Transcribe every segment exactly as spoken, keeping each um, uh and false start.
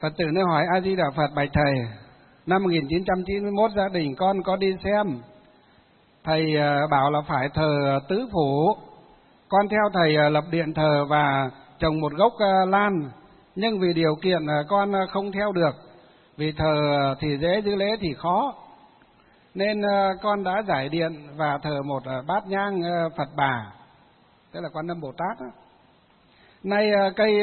Phật tử nơi hỏi: A Di Đà Phật, bạch thầy, năm một nghìn chín trăm chín mươi mốt gia đình con có đi xem, thầy bảo là phải thờ tứ phủ. Con theo thầy lập điện thờ và trồng một gốc lan, nhưng vì điều kiện con không theo được, vì thờ thì dễ giữ lễ thì khó, nên con đã giải điện và thờ một bát nhang Phật Bà, tức là Quan Âm Bồ Tát đó. Nay cây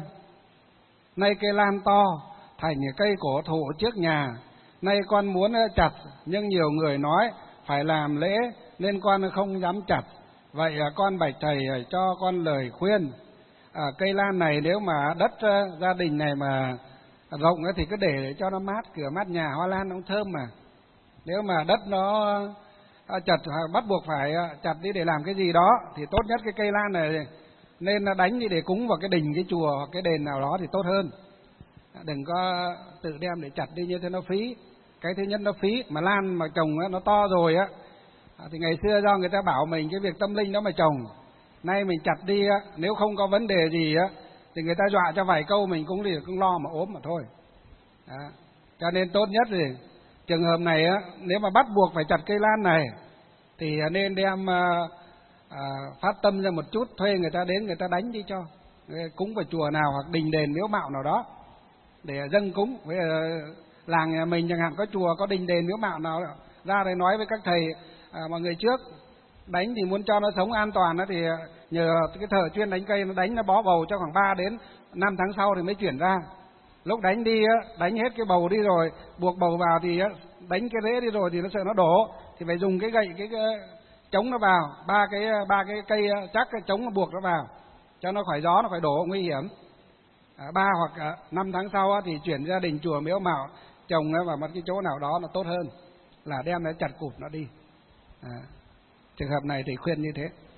nay cây lan to thành cây cổ thụ trước nhà, nay con muốn chặt nhưng nhiều người nói phải làm lễ nên con không dám chặt. Vậy con bạch thầy cho con lời khuyên. À, cây lan này nếu mà đất gia đình này mà rộng thì cứ để cho nó mát cửa mát nhà, hoa lan nó thơm mà. Nếu mà đất nó chặt bắt buộc phải chặt đi để làm cái gì đó thì tốt nhất cái cây lan này nên đánh đi để cúng vào cái đình, cái chùa hoặc cái đền nào đó thì tốt hơn. Đừng có tự đem để chặt đi như thế nó phí. Cái thứ nhất nó phí, mà lan mà trồng nó to rồi á thì ngày xưa do người ta bảo mình cái việc tâm linh đó mà trồng, nay mình chặt đi á, nếu không có vấn đề gì á thì người ta dọa cho vài câu mình cũng thì cũng lo mà ốm mà thôi. Đó. Cho nên tốt nhất thì trường hợp này á, nếu mà bắt buộc phải chặt cây lan này thì nên đem à, à, phát tâm ra một chút, thuê người ta đến người ta đánh đi cho, cúng vào chùa nào hoặc đình đền miếu mạo nào đó để dâng cúng. Với làng nhà mình chẳng hạn có chùa có đình đền miếu mạo nào ra đây nói với các thầy à, mọi người trước đánh thì muốn cho nó sống an toàn đó, thì nhờ cái thợ chuyên đánh cây nó đánh, nó bó bầu cho khoảng ba đến năm tháng sau thì mới chuyển ra. Lúc đánh đi á, đánh hết cái bầu đi rồi buộc bầu vào thì á, đánh cái rễ đi rồi thì nó sợ nó đổ thì phải dùng cái gậy cái, cái chống nó vào, ba cái ba cái cây chắc cái chống nó buộc nó vào cho nó khỏi gió, nó khỏi đổ nguy hiểm. À, ba hoặc à, năm tháng sau á, thì chuyển gia đình chùa miếu mạo trồng vào một cái chỗ nào đó nó tốt hơn là đem nó chặt cụp nó đi. À, trường hợp này thì khuyên như thế.